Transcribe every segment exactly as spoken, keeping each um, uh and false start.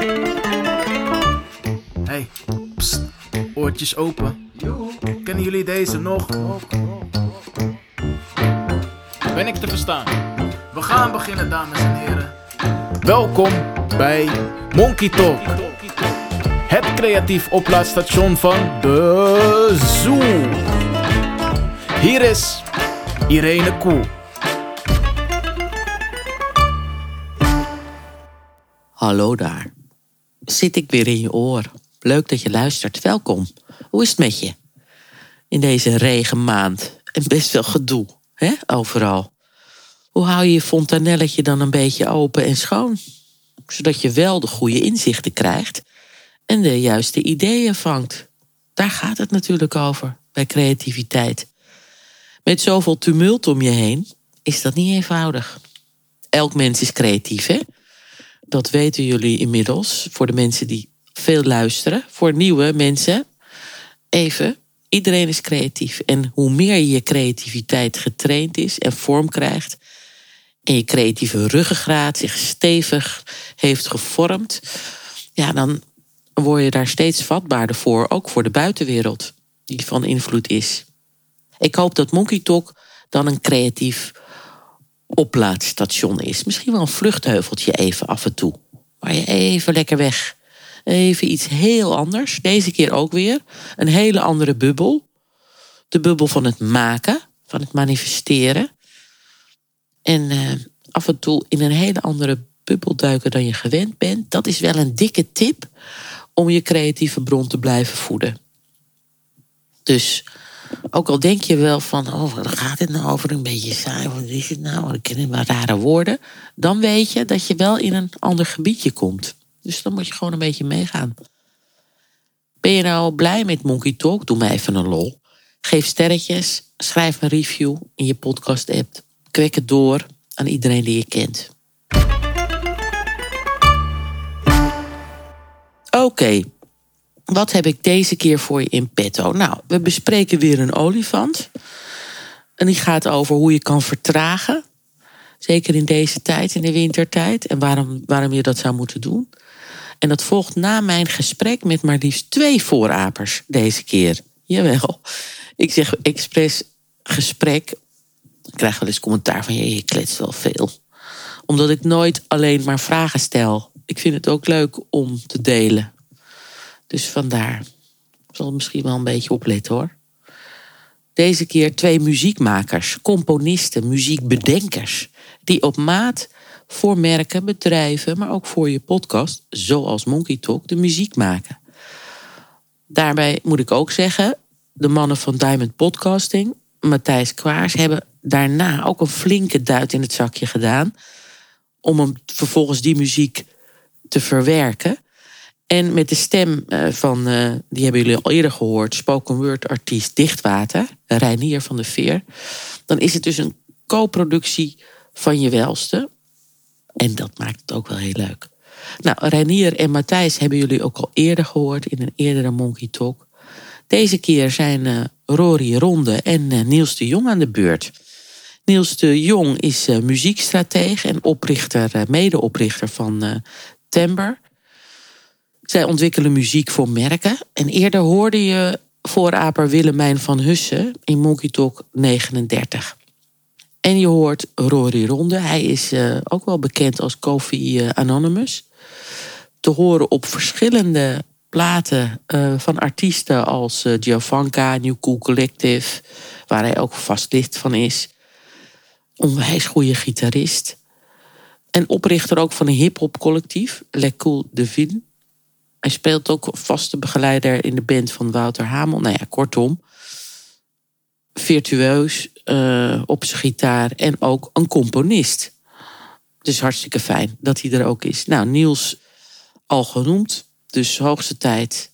Hey, pst, oortjes open. Kennen jullie deze nog? Ben ik te verstaan? We gaan beginnen, dames en heren. Welkom bij Monkey Talk. Het creatief oplaadstation van de Zoo. Hier is Irene Koel. Hallo daar. Zit ik weer in je oor. Leuk dat je luistert. Welkom. Hoe is het met je? In deze regenmaand. En best wel gedoe, hè? Overal. Hoe hou je je fontanelletje dan een beetje open en schoon? Zodat je wel de goede inzichten krijgt en de juiste ideeën vangt. Daar gaat het natuurlijk over, bij creativiteit. Met zoveel tumult om je heen is dat niet eenvoudig. Elk mens is creatief, hè? Dat weten jullie inmiddels, voor de mensen die veel luisteren. Voor nieuwe mensen, even, iedereen is creatief. En hoe meer je creativiteit getraind is en vorm krijgt, en je creatieve ruggengraat zich stevig heeft gevormd, ja, dan word je daar steeds vatbaarder voor, ook voor de buitenwereld, die van invloed is. Ik hoop dat Monkey Talk dan een creatief oplaadstation is. Misschien wel een vluchtheuveltje even af en toe. Waar je even lekker weg. Even iets heel anders. Deze keer ook weer. Een hele andere bubbel. De bubbel van het maken. Van het manifesteren. En uh, af en toe in een hele andere bubbel duiken dan je gewend bent. Dat is wel een dikke tip om je creatieve bron te blijven voeden. Dus ook al denk je wel van, oh, waar gaat het nou over? Een beetje saai, wat is het nou? Ik ken maar rare woorden. Dan weet je dat je wel in een ander gebiedje komt. Dus dan moet je gewoon een beetje meegaan. Ben je nou blij met Monkey Talk? Doe mij even een lol. Geef sterretjes, schrijf een review in je podcast-app. Kwek het door aan iedereen die je kent. Oké. Okay. Wat heb ik deze keer voor je in petto? Nou, we bespreken weer een olifant. En die gaat over hoe je kan vertragen. Zeker in deze tijd, in de wintertijd. En waarom, waarom je dat zou moeten doen. En dat volgt na mijn gesprek met maar liefst twee voorapers deze keer. Jawel. Ik zeg expres gesprek. Ik krijg wel eens commentaar van, je, je kletst wel veel. Omdat ik nooit alleen maar vragen stel. Ik vind het ook leuk om te delen. Dus vandaar. Ik zal misschien wel een beetje opletten, hoor. Deze keer twee muziekmakers, componisten, muziekbedenkers, die op maat voor merken, bedrijven, maar ook voor je podcast, zoals Monkey Talk, de muziek maken. Daarbij moet ik ook zeggen, de mannen van Diamond Podcasting, Matthijs Kwaars, hebben daarna ook een flinke duit in het zakje gedaan om hem vervolgens die muziek te verwerken. En met de stem van, uh, die hebben jullie al eerder gehoord, spoken word artiest Dichtwater, Reinier van de Veer. Dan is het dus een co-productie van je welste. En dat maakt het ook wel heel leuk. Nou, Reinier en Matthijs hebben jullie ook al eerder gehoord in een eerdere Monkey Talk. Deze keer zijn uh, Rory Ronde en uh, Niels de Jong aan de beurt. Niels de Jong is uh, muziekstratege en oprichter, uh, medeoprichter van uh, Timber. Zij ontwikkelen muziek voor merken. En eerder hoorde je vooraper Willemijn van Hussen in Monkey Talk negenendertig. En je hoort Rory Ronde. Hij is uh, ook wel bekend als Kofi uh, Anonymous. Te horen op verschillende platen uh, van artiesten als uh, Giovanka, New Cool Collective, waar hij ook vast lid van is. Onwijs goede gitarist. En oprichter ook van een hip-hop collectief, Le Cool de Ville. Hij speelt ook vaste begeleider in de band van Wouter Hamel. Nou ja, kortom. Virtueus uh, op zijn gitaar en ook een componist. Dus hartstikke fijn dat hij er ook is. Nou, Niels al genoemd. Dus hoogste tijd.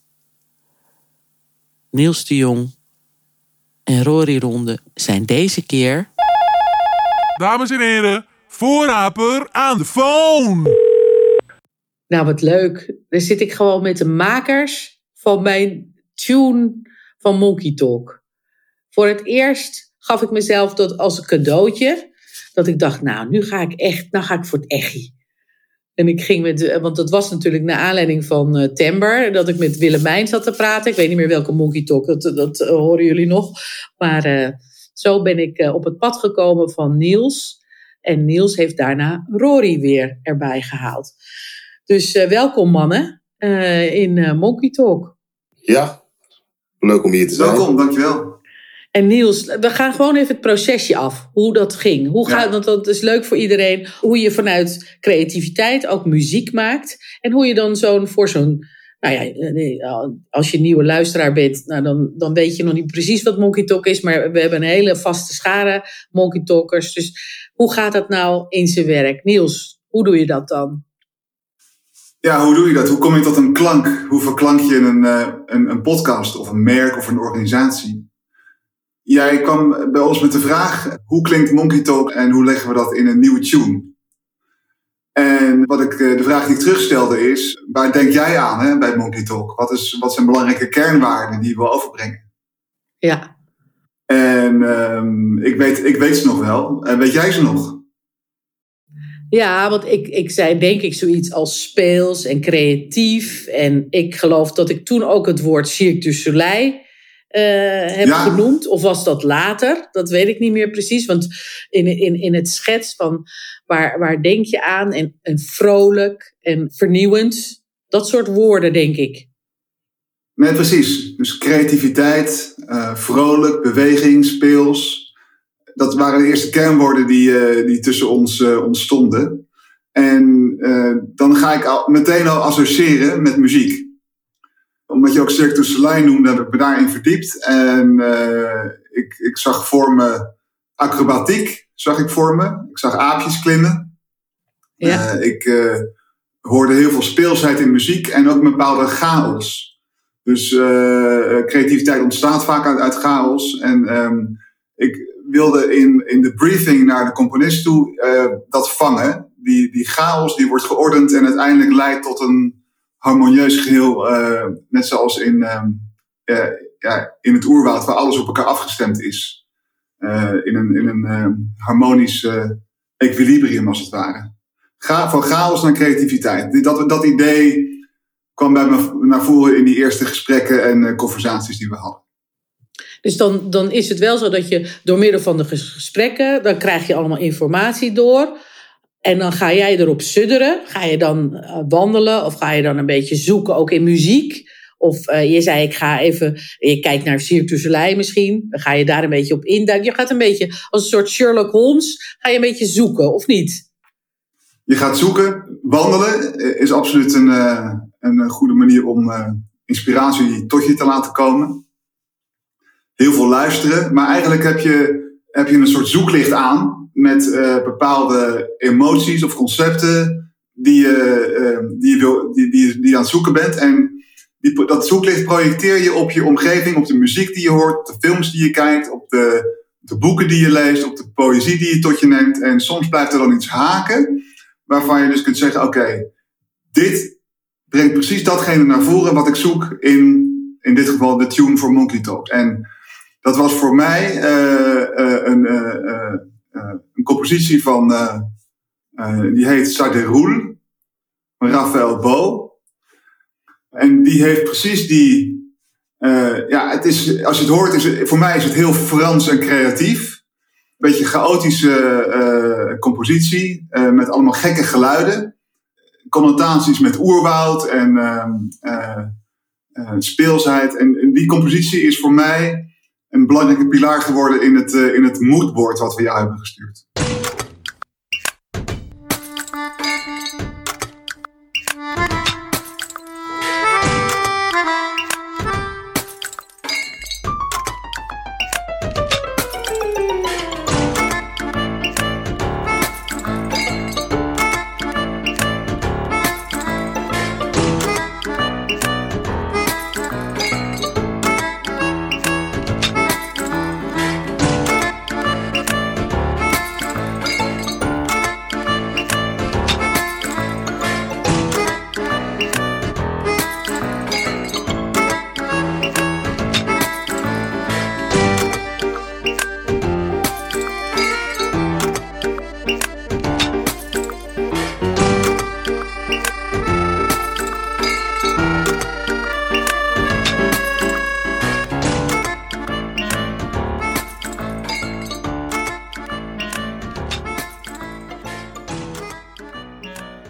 Niels de Jong en Rory Ronde zijn deze keer... Dames en heren, voorraper aan de phone! Nou, wat leuk. Dan zit ik gewoon met de makers van mijn tune van Monkey Talk. Voor het eerst gaf ik mezelf dat als een cadeautje. Dat ik dacht, nou, nu ga ik echt, nou ga ik voor het echtie. En ik ging met, want dat was natuurlijk naar aanleiding van uh, Timber, dat ik met Willemijn zat te praten. Ik weet niet meer welke Monkey Talk, dat, dat uh, horen jullie nog. Maar uh, zo ben ik uh, op het pad gekomen van Niels. En Niels heeft daarna Rory weer erbij gehaald. Dus uh, welkom mannen uh, in uh, Monkey Talk. Ja, leuk om hier te zijn. Welkom, dankjewel. En Niels, we gaan gewoon even het procesje af. Hoe dat ging. Hoe gaat, ja. Want dat is leuk voor iedereen. Hoe je vanuit creativiteit ook muziek maakt. En hoe je dan zo'n voor zo'n... Nou ja, als je een nieuwe luisteraar bent, nou dan, dan weet je nog niet precies wat Monkey Talk is. Maar we hebben een hele vaste schare Monkey Talkers. Dus hoe gaat dat nou in zijn werk? Niels, hoe doe je dat dan? Ja, hoe doe je dat? Hoe kom je tot een klank? Hoe verklank je een, een, een podcast of een merk of een organisatie? Jij kwam bij ons met de vraag, hoe klinkt Monkey Talk en hoe leggen we dat in een nieuwe tune? En wat ik, de vraag die ik terugstelde is, waar denk jij aan hè, bij Monkey Talk? Wat, is, wat zijn belangrijke kernwaarden die je wil overbrengen? Ja. En um, ik, weet, ik weet ze nog wel. En weet jij ze nog? Ja, want ik, ik zei denk ik zoiets als speels en creatief. En ik geloof dat ik toen ook het woord Cirque du Soleil Uh, heb ja. genoemd, of was dat later? Dat weet ik niet meer precies, want in, in, in het schets van waar, waar denk je aan en, en vrolijk en vernieuwend, dat soort woorden denk ik. Nee, precies. Dus creativiteit, uh, vrolijk, beweging, speels, dat waren de eerste kernwoorden die, uh, die tussen ons uh, ontstonden. En uh, dan ga ik al, meteen al associëren met muziek. Omdat je ook Cirque du Soleil noemde, heb ik me daarin verdiept. En uh, ik, ik zag voor me acrobatiek, zag ik voor me. Ik zag aapjes klimmen. Ja. Uh, ik uh, hoorde heel veel speelsheid in muziek en ook een bepaalde chaos. Dus uh, creativiteit ontstaat vaak uit, uit chaos. En um, ik wilde in, in de briefing naar de componist toe uh, dat vangen. Die, die chaos die wordt geordend en uiteindelijk leidt tot een harmonieus geheel, uh, net zoals in, um, uh, ja, in het oerwoud, waar alles op elkaar afgestemd is. Uh, in een, in een uh, harmonisch uh, equilibrium, als het ware. Ga, van chaos naar creativiteit. Dat, dat idee kwam bij me naar voren in die eerste gesprekken en uh, conversaties die we hadden. Dus dan, dan is het wel zo dat je door middel van de gesprekken, dan krijg je allemaal informatie door. En dan ga jij erop sudderen. Ga je dan uh, wandelen of ga je dan een beetje zoeken ook in muziek? Of uh, je zei ik ga even, je kijkt naar Cirque du Soleil misschien. Dan ga je daar een beetje op induiken. Je gaat een beetje als een soort Sherlock Holmes, ga je een beetje zoeken of niet? Je gaat zoeken. Wandelen is absoluut een, uh, een goede manier om uh, inspiratie tot je te laten komen. Heel veel luisteren. Maar eigenlijk heb je, heb je een soort zoeklicht aan met uh, bepaalde emoties of concepten die je, uh, die, je wil, die, die, die je aan het zoeken bent. En die, dat zoeklicht projecteer je op je omgeving, op de muziek die je hoort, op de films die je kijkt, op de, de boeken die je leest, op de poëzie die je tot je neemt. En soms blijft er dan iets haken, waarvan je dus kunt zeggen, oké, okay, dit brengt precies datgene naar voren wat ik zoek in, in dit geval de tune voor Monkey Talk. En dat was voor mij uh, uh, een... Uh, uh, Uh, een compositie van, uh, uh, die heet Ça déroule, van Raphaël Bo. En die heeft precies die, uh, ja, het is, als je het hoort, is het, voor mij is het heel Frans en creatief. Een beetje chaotische uh, compositie, uh, met allemaal gekke geluiden. Connotaties met oerwoud en uh, uh, uh, speelsheid. En, en die compositie is voor mij een belangrijke pilaar geworden in het, uh, in het moodboard wat we jou hebben gestuurd.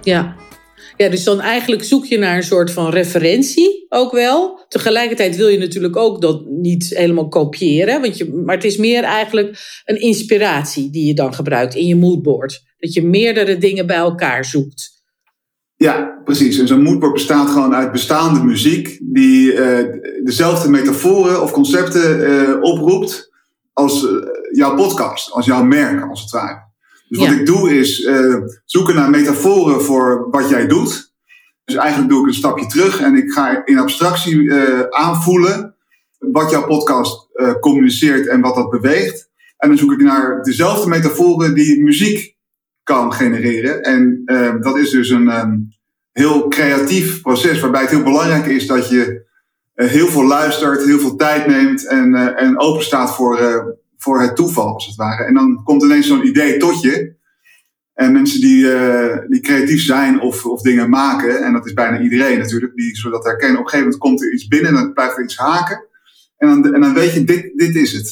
Ja. Ja, dus dan eigenlijk zoek je naar een soort van referentie ook wel. Tegelijkertijd wil je natuurlijk ook dat niet helemaal kopiëren. Want je, maar het is meer eigenlijk een inspiratie die je dan gebruikt in je moodboard. Dat je meerdere dingen bij elkaar zoekt. Ja, precies. En zo'n moodboard bestaat gewoon uit bestaande muziek die uh, dezelfde metaforen of concepten uh, oproept als uh, jouw podcast, als jouw merk, als het ware. Dus wat ja. ik doe is uh, zoeken naar metaforen voor wat jij doet. Dus eigenlijk doe ik een stapje terug en ik ga in abstractie uh, aanvoelen wat jouw podcast uh, communiceert en wat dat beweegt. En dan zoek ik naar dezelfde metaforen die muziek kan genereren. En uh, dat is dus een um, heel creatief proces waarbij het heel belangrijk is dat je uh, heel veel luistert, heel veel tijd neemt en, uh, en open staat voor, uh, voor het toeval als het ware. En dan komt ineens zo'n idee tot je. En mensen die, uh, die creatief zijn of, of dingen maken, en dat is bijna iedereen natuurlijk, die zo dat herkennen, op een gegeven moment komt er iets binnen en dan blijft er iets haken. En dan, en dan weet je, dit, dit is het.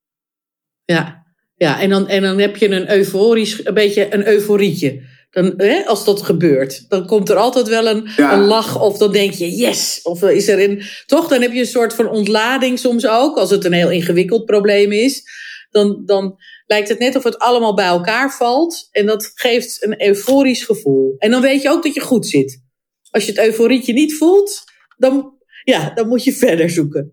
Ja, ja en, dan, en dan heb je een euforisch, een beetje een euforietje. Dan, hè, als dat gebeurt, dan komt er altijd wel een, ja. een lach of dan denk je yes. Of is er een, toch, dan heb je een soort van ontlading soms ook, als het een heel ingewikkeld probleem is. Dan, dan lijkt het net of het allemaal bij elkaar valt. En dat geeft een euforisch gevoel. En dan weet je ook dat je goed zit. Als je het euforietje niet voelt, dan, ja, dan moet je verder zoeken.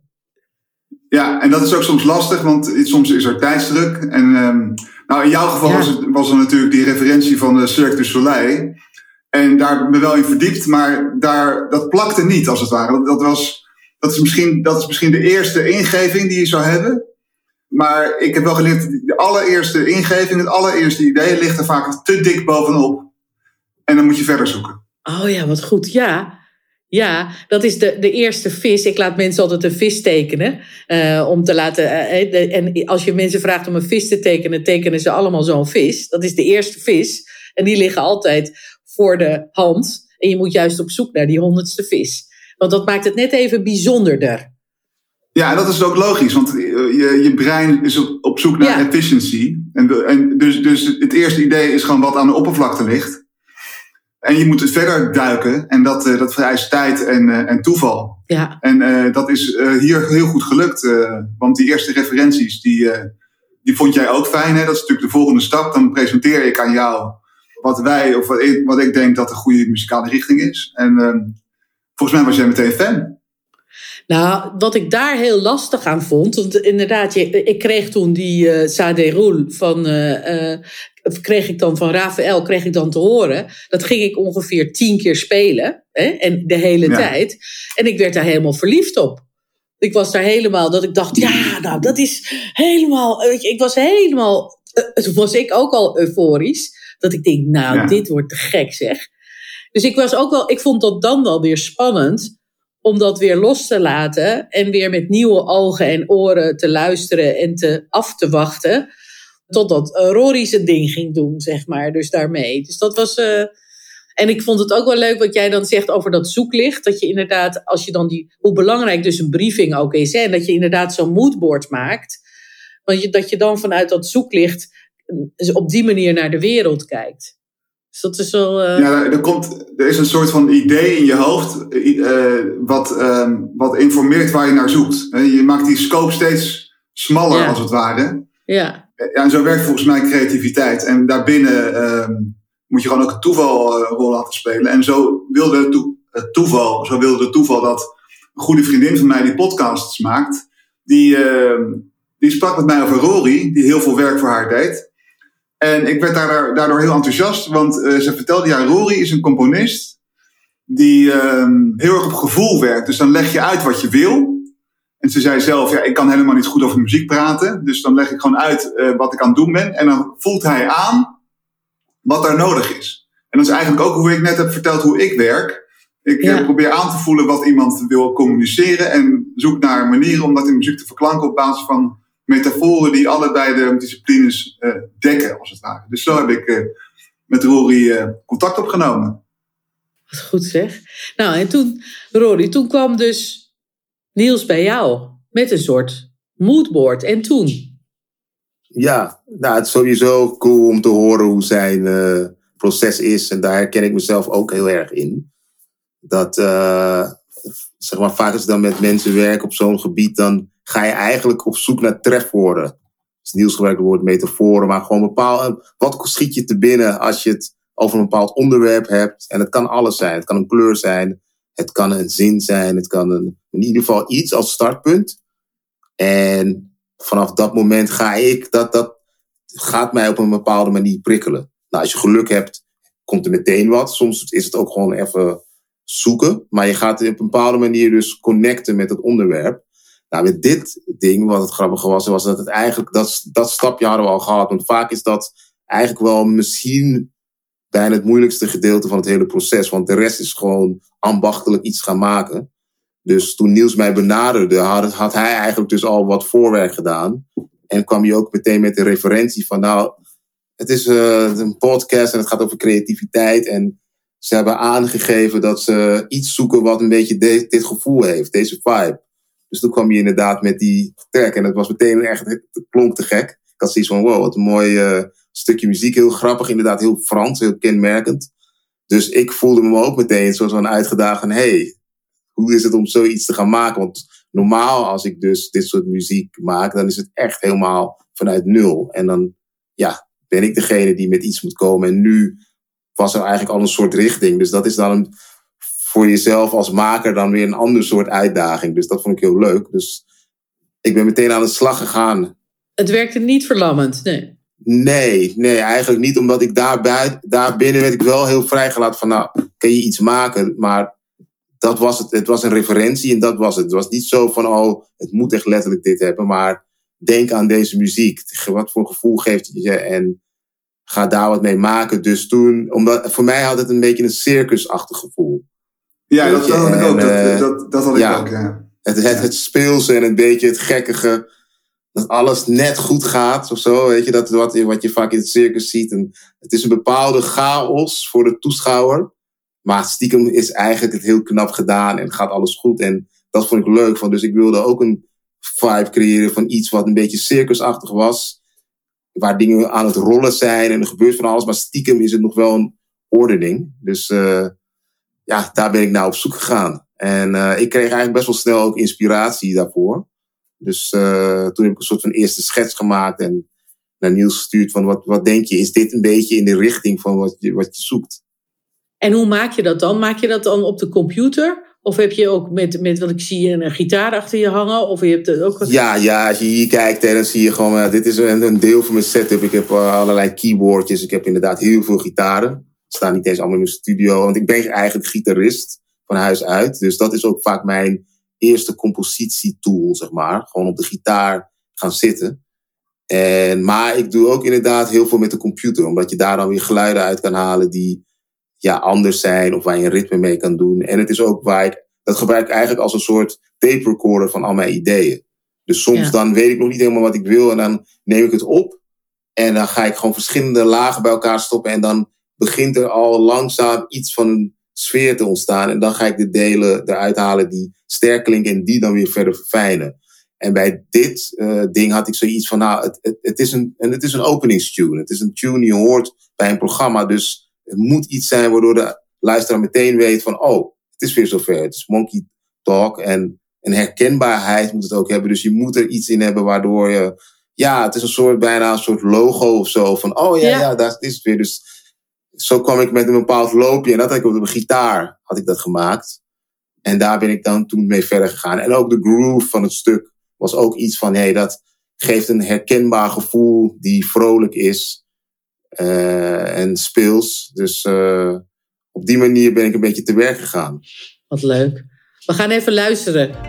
Ja, en dat is ook soms lastig, want soms is er tijdsdruk. En um, nou, in jouw geval ja. was, het, was er natuurlijk die referentie van de Cirque du Soleil. En daar heb ik me wel in verdiept, maar daar, dat plakte niet, als het ware. Dat, dat, was, dat, is misschien, dat is misschien de eerste ingeving die je zou hebben. Maar ik heb wel geleerd, de allereerste ingeving, het allereerste idee ligt er vaak te dik bovenop. En dan moet je verder zoeken. Oh ja, wat goed. Ja, ja dat is de, de eerste vis. Ik laat mensen altijd een vis tekenen. Uh, om te laten, uh, de, en als je mensen vraagt om een vis te tekenen, tekenen ze allemaal zo'n vis. Dat is de eerste vis. En die liggen altijd voor de hand. En je moet juist op zoek naar die honderdste vis. Want dat maakt het net even bijzonderder. Ja, en dat is ook logisch, want je, je brein is op, op zoek naar ja. efficiency. En, en dus, dus het eerste idee is gewoon wat aan de oppervlakte ligt. En je moet het verder duiken en dat, uh, dat vereist tijd en, uh, en toeval. Ja. En uh, dat is uh, hier heel goed gelukt, uh, want die eerste referenties, die, uh, die vond jij ook fijn. Hè? Dat is natuurlijk de volgende stap. Dan presenteer ik aan jou wat wij, of wat ik, wat ik denk dat een goede muzikale richting is. En uh, volgens mij was jij meteen fan. Nou, wat ik daar heel lastig aan vond, want inderdaad, je, ik kreeg toen die uh, Ça déroule van, uh, uh, kreeg ik dan van Raphaël, kreeg ik dan te horen. Dat ging ik ongeveer tien keer spelen, hè, en de hele ja. tijd. En ik werd daar helemaal verliefd op. Ik was daar helemaal, dat ik dacht, ja, nou, dat is helemaal, weet je, ik was helemaal, uh, toen was ik ook al euforisch. Dat ik denk, nou, ja. dit wordt te gek, zeg. Dus ik was ook wel, ik vond dat dan wel weer spannend, om dat weer los te laten en weer met nieuwe ogen en oren te luisteren en te af te wachten. Totdat uh, Rory zijn ding ging doen, zeg maar. Dus daarmee. Dus dat was. Uh, en ik vond het ook wel leuk wat jij dan zegt over dat zoeklicht. Dat je inderdaad, als je dan die. Hoe belangrijk dus een briefing ook is. Hè, en dat je inderdaad zo'n moodboard maakt. Want je, dat je dan vanuit dat zoeklicht op die manier naar de wereld kijkt. Dus dat is wel, uh... Ja, er, komt, er is een soort van idee in je hoofd uh, wat, uh, wat informeert waar je naar zoekt. Je maakt die scope steeds smaller, ja. als het ware. Ja. Ja, en zo werkt volgens mij creativiteit. En daarbinnen uh, moet je gewoon ook een toevalrol laten spelen. En zo wilde het, to- het toeval, zo wilde het toeval dat een goede vriendin van mij die podcasts maakt, die, uh, die sprak met mij over Rory, die heel veel werk voor haar deed. En ik werd daardoor, daardoor heel enthousiast, want uh, ze vertelde, ja, Rory is een componist die uh, heel erg op gevoel werkt. Dus dan leg je uit wat je wil. En ze zei zelf, ja, ik kan helemaal niet goed over muziek praten. Dus dan leg ik gewoon uit uh, wat ik aan het doen ben. En dan voelt hij aan wat daar nodig is. En dat is eigenlijk ook hoe ik net heb verteld hoe ik werk. Ik ja. uh, probeer aan te voelen wat iemand wil communiceren. En zoek naar manieren om dat in muziek te verklanken op basis van metaforen die allebei de disciplines uh, dekken, als het ware. Dus zo heb ik uh, met Rory uh, contact opgenomen. Wat goed zeg. Nou, en toen, Rory, toen kwam dus Niels bij jou met een soort moodboard. En toen? Ja, nou, het is sowieso cool om te horen hoe zijn uh, proces is. En daar herken ik mezelf ook heel erg in. Dat, uh, zeg maar, vaak als ik dan met mensen werk op zo'n gebied, dan ga je eigenlijk op zoek naar trefwoorden. Dus Niels gebruikt het woord metaforen, maar gewoon bepaal, wat schiet je te binnen als je het over een bepaald onderwerp hebt. En het kan alles zijn. Het kan een kleur zijn, het kan een zin zijn, het kan een, in ieder geval iets als startpunt. En vanaf dat moment ga ik, dat, dat gaat mij op een bepaalde manier prikkelen. Nou, als je geluk hebt, komt er meteen wat. Soms is het ook gewoon even zoeken. Maar je gaat op een bepaalde manier dus connecten met het onderwerp. Nou, met dit ding, wat het grappige was, was dat het eigenlijk, dat, dat stapje hadden we al gehad. Want vaak is dat eigenlijk wel misschien bijna het moeilijkste gedeelte van het hele proces. Want de rest is gewoon ambachtelijk iets gaan maken. Dus toen Niels mij benaderde, had, had hij eigenlijk dus al wat voorwerk gedaan. En kwam hij ook meteen met de referentie van, nou, het is uh, een podcast en het gaat over creativiteit. En ze hebben aangegeven dat ze iets zoeken wat een beetje de, dit gevoel heeft, deze vibe. Dus toen kwam hij inderdaad met die track. En het was meteen echt, het klonk te gek. Ik had zoiets van, wow, wat een mooi uh, stukje muziek. Heel grappig, inderdaad, heel Frans, heel kenmerkend. Dus ik voelde me ook meteen zoals een uitgedaagd van, hey, hoe is het om zoiets te gaan maken? Want normaal, als ik dus dit soort muziek maak, dan is het echt helemaal vanuit nul. En dan, ja, ben ik degene die met iets moet komen. En nu was er eigenlijk al een soort richting. Dus dat is dan een, voor jezelf als maker dan weer een ander soort uitdaging. Dus dat vond ik heel leuk. Dus ik ben meteen aan de slag gegaan. Het werkte niet verlammend, nee. Nee, nee, eigenlijk niet. Omdat ik daarbij, daarbinnen werd ik wel heel vrijgelaten van, nou, kan je iets maken? Maar dat was het. Het was een referentie en dat was het. Het was niet zo van, oh, het moet echt letterlijk dit hebben. Maar denk aan deze muziek. Wat voor gevoel geeft het je? En ga daar wat mee maken. Dus toen, omdat, voor mij had het een beetje een circusachtig gevoel. Ja, dat, dat had ik ook. En, dat, dat, dat had ja, ik ook, ja. Het, het, het speelse en een beetje het gekkige. Dat alles net goed gaat of zo. Weet je, dat wat, wat je vaak in het circus ziet. En het is een bepaalde chaos voor de toeschouwer. Maar stiekem is eigenlijk het heel knap gedaan. En gaat alles goed. En dat vond ik leuk. Van, dus ik wilde ook een vibe creëren van iets wat een beetje circusachtig was. Waar dingen aan het rollen zijn. En er gebeurt van alles. Maar stiekem is het nog wel een ordening. Dus uh, ja, daar ben ik nou op zoek gegaan. En uh, ik kreeg eigenlijk best wel snel ook inspiratie daarvoor. Dus uh, toen heb ik een soort van eerste schets gemaakt. En naar Niels gestuurd van wat, wat denk je? Is dit een beetje in de richting van wat je, wat je zoekt? En hoe maak je dat dan? Maak je dat dan op de computer? Of heb je ook met, met wat ik zie, een gitaar achter je hangen? Of je hebt het ook... Ja, ja, als je hier kijkt, hè, dan zie je gewoon, uh, dit is een, een deel van mijn setup. Ik heb uh, allerlei keyboardjes. Ik heb inderdaad heel veel gitaren. Ze staan niet eens allemaal in mijn studio. Want ik ben eigenlijk gitarist van huis uit. Dus dat is ook vaak mijn eerste compositietool, zeg maar. Gewoon op de gitaar gaan zitten. En, maar ik doe ook inderdaad heel veel met de computer. Omdat je daar dan weer geluiden uit kan halen die ja, anders zijn. Of waar je een ritme mee kan doen. En het is ook waar ik, dat gebruik ik eigenlijk als een soort tape recorder van al mijn ideeën. Dus soms ja. dan weet ik nog niet helemaal wat ik wil. En dan neem ik het op. En dan ga ik gewoon verschillende lagen bij elkaar stoppen. En dan begint er al langzaam iets van een sfeer te ontstaan. En dan ga ik de delen eruit halen die sterk klinken. En die dan weer verder verfijnen. En bij dit uh, ding had ik zoiets van, nou, het, het, het, is een, en het is een openingstune. Het is een tune die je hoort bij een programma. Dus het moet iets zijn waardoor de luisteraar meteen weet van, oh, het is weer zover. Het is Monkey Talk. En een herkenbaarheid moet het ook hebben. Dus je moet er iets in hebben waardoor je, ja, het is een soort, bijna een soort logo of zo. Van, oh ja, ja, ja daar is het weer. Dus zo kwam ik met een bepaald loopje. En dat had ik op de gitaar, had ik dat gemaakt. En daar ben ik dan toen mee verder gegaan. En ook de groove van het stuk was ook iets van, hé, hey, dat geeft een herkenbaar gevoel die vrolijk is uh, en speels. Dus uh, op die manier ben ik een beetje te werk gegaan. Wat leuk. We gaan even luisteren.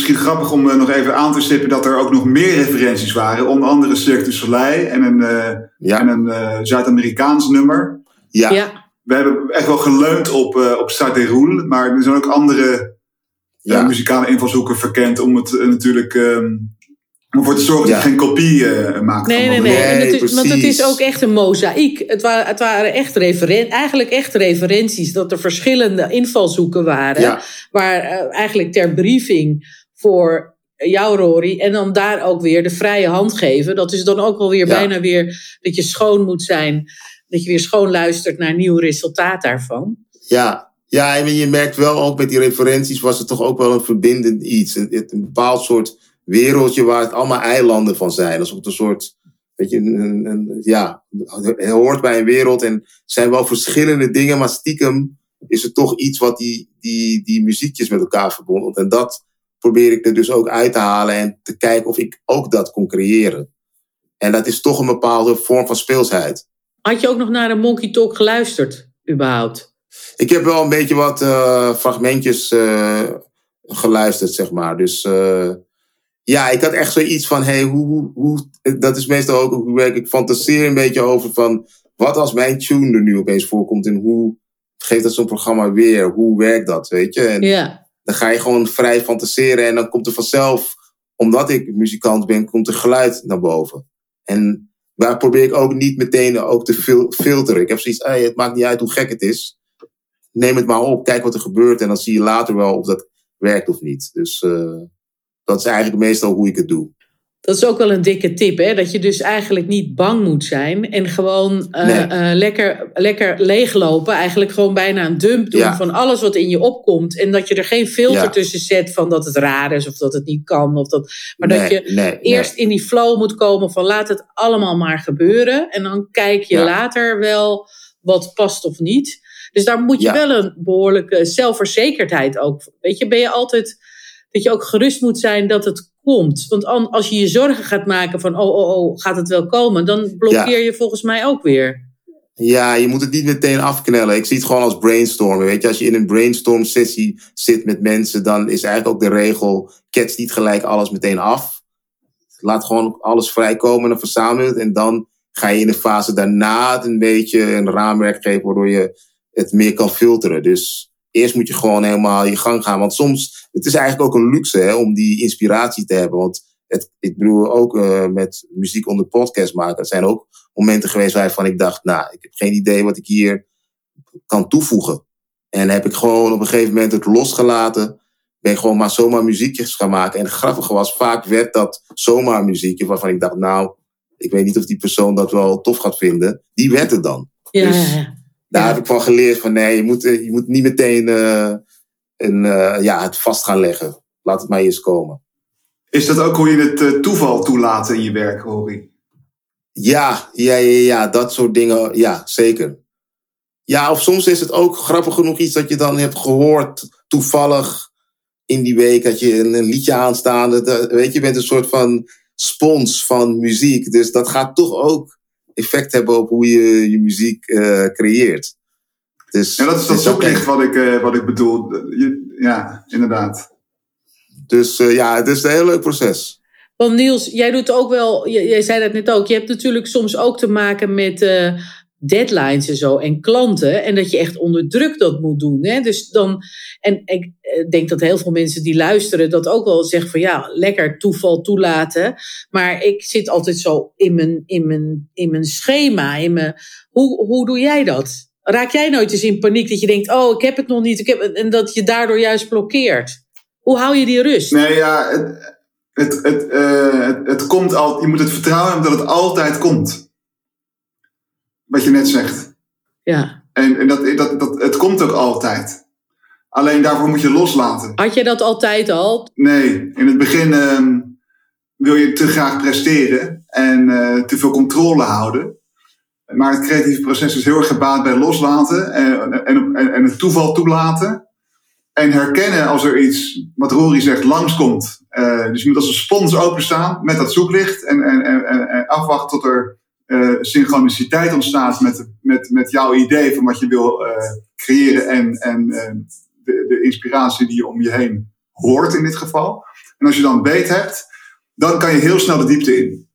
misschien grappig om uh, nog even aan te stippen dat er ook nog meer referenties waren. Onder andere Cirque du Soleil en een, uh, ja. en een uh, Zuid-Amerikaans nummer. Ja. ja. We hebben echt wel geleund op, uh, op Stade Roule, maar er zijn ook andere ja. uh, muzikale invalshoeken verkend om het uh, natuurlijk... Um, om ervoor te zorgen ja. dat je geen kopie uh, maakt. Nee, van nee, nee. nee en het is, want het is precies. ook echt een mozaïek. Het waren, het waren echt referen, eigenlijk echt referenties. Dat er verschillende invalshoeken waren. Ja. Waar uh, eigenlijk ter briefing voor jou, Rory. En dan daar ook weer de vrije hand geven. Dat is dan ook wel weer ja. bijna weer dat je schoon moet zijn. Dat je weer schoon luistert naar een nieuw resultaat daarvan. Ja, ja, en je merkt wel ook met die referenties was het toch ook wel een verbindend iets. Een, een bepaald soort wereldje waar het allemaal eilanden van zijn. Alsof het een soort, weet je, een, een, ja, het hoort bij een wereld en het zijn wel verschillende dingen, maar stiekem is het toch iets wat die, die, die muziekjes met elkaar verbonden. En dat probeer ik er dus ook uit te halen en te kijken of ik ook dat kon creëren. En dat is toch een bepaalde vorm van speelsheid. Had je ook nog naar een Monkey Talk geluisterd, überhaupt? Ik heb wel een beetje wat uh, fragmentjes uh, geluisterd, zeg maar. Dus uh, ja, ik had echt zoiets van, hey, hoe, hoe, hoe, dat is meestal ook hoe werk ik fantaseer een beetje over van, wat als mijn tune er nu opeens voorkomt en hoe geeft dat zo'n programma weer? Hoe werkt dat, weet je? En ja. dan ga je gewoon vrij fantaseren en dan komt er vanzelf, omdat ik muzikant ben, komt er geluid naar boven. En daar probeer ik ook niet meteen ook te fil- filteren. Ik heb zoiets, hey, het maakt niet uit hoe gek het is. Neem het maar op, kijk wat er gebeurt en dan zie je later wel of dat werkt of niet. Dus uh, dat is eigenlijk meestal hoe ik het doe. Dat is ook wel een dikke tip, hè? Dat je dus eigenlijk niet bang moet zijn en gewoon uh, nee. uh, lekker, lekker leeglopen. Eigenlijk gewoon bijna een dump doen ja. van alles wat in je opkomt. En dat je er geen filter ja. tussen zet van dat het raar is of dat het niet kan. Of dat, maar nee, dat je nee, eerst nee. in die flow moet komen van laat het allemaal maar gebeuren. En dan kijk je ja. later wel wat past of niet. Dus daar moet je ja. wel een behoorlijke zelfverzekerdheid ook. Weet je, ben je altijd dat je ook gerust moet zijn dat het komt. Want als je je zorgen gaat maken van oh, oh, oh, gaat het wel komen, dan blokkeer ja. je volgens mij ook weer. Ja, je moet het niet meteen afknellen. Ik zie het gewoon als brainstormen. Weet je, als je in een brainstorm sessie zit met mensen, dan is eigenlijk ook de regel, catch niet gelijk alles meteen af. Laat gewoon alles vrijkomen en verzamel het. En dan ga je in de fase daarna het een beetje een raamwerk geven, waardoor je het meer kan filteren. Dus eerst moet je gewoon helemaal je gang gaan. Want soms, het is eigenlijk ook een luxe hè, om die inspiratie te hebben. Want het, ik bedoel ook uh, met muziek onder podcast maken. Er zijn ook momenten geweest waarvan ik dacht, nou, ik heb geen idee wat ik hier kan toevoegen. En heb ik gewoon op een gegeven moment het losgelaten. Ben ik gewoon maar zomaar muziekjes gaan maken. En het grappige was, vaak werd dat zomaar muziekje waarvan ik dacht, nou, ik weet niet of die persoon dat wel tof gaat vinden. Die werd het dan. Ja, dus, ja, ja. Daar ja. heb ik van geleerd van nee, je moet, je moet niet meteen uh, een, uh, ja, het vast gaan leggen. Laat het maar eens komen. Is dat ook hoe je het uh, toeval toelaat in je werk, Rory? Ja, ja, ja, ja, dat soort dingen, ja, zeker. Ja, of soms is het ook grappig genoeg iets dat je dan hebt gehoord toevallig in die week. Dat je een, een liedje aanstaande, dat, weet je, je bent een soort van spons van muziek. Dus dat gaat toch ook effect hebben op hoe je je muziek uh, creëert. Dus, ja, dat is dat zoeklicht wat ik, uh, wat ik bedoel. Je, ja, inderdaad. Dus uh, ja, het is een heel leuk proces. Want Niels, jij doet ook wel, jij zei dat net ook, je hebt natuurlijk soms ook te maken met uh, deadlines en zo en klanten. En dat je echt onder druk dat moet doen. Hè? Dus dan, en ik denk dat heel veel mensen die luisteren dat ook wel zeggen van ja, lekker toeval toelaten. Maar ik zit altijd zo in mijn, in mijn, in mijn schema. In mijn, hoe, hoe doe jij dat? Raak jij nooit eens in paniek dat je denkt, oh, ik heb het nog niet. Ik heb het, en dat je daardoor juist blokkeert? Hoe hou je die rust? Nee, ja, het, het, het, uh, het, het komt al. Je moet het vertrouwen hebben dat het altijd komt. Wat je net zegt. Ja. En, en dat, dat, dat, het komt ook altijd. Alleen daarvoor moet je loslaten. Had je dat altijd al? Nee, in het begin uh, wil je te graag presteren en uh, te veel controle houden. Maar het creatieve proces is heel erg gebaat bij loslaten en, en, en, en het toeval toelaten. En herkennen als er iets, wat Rory zegt, langskomt. Uh, dus je moet als een spons openstaan met dat zoeklicht. En, en, en, en afwachten tot er uh, synchroniciteit ontstaat met, met, met jouw idee van wat je wil uh, creëren. En, en uh, de, de inspiratie die je om je heen hoort in dit geval. En als je dan beet hebt, dan kan je heel snel de diepte in.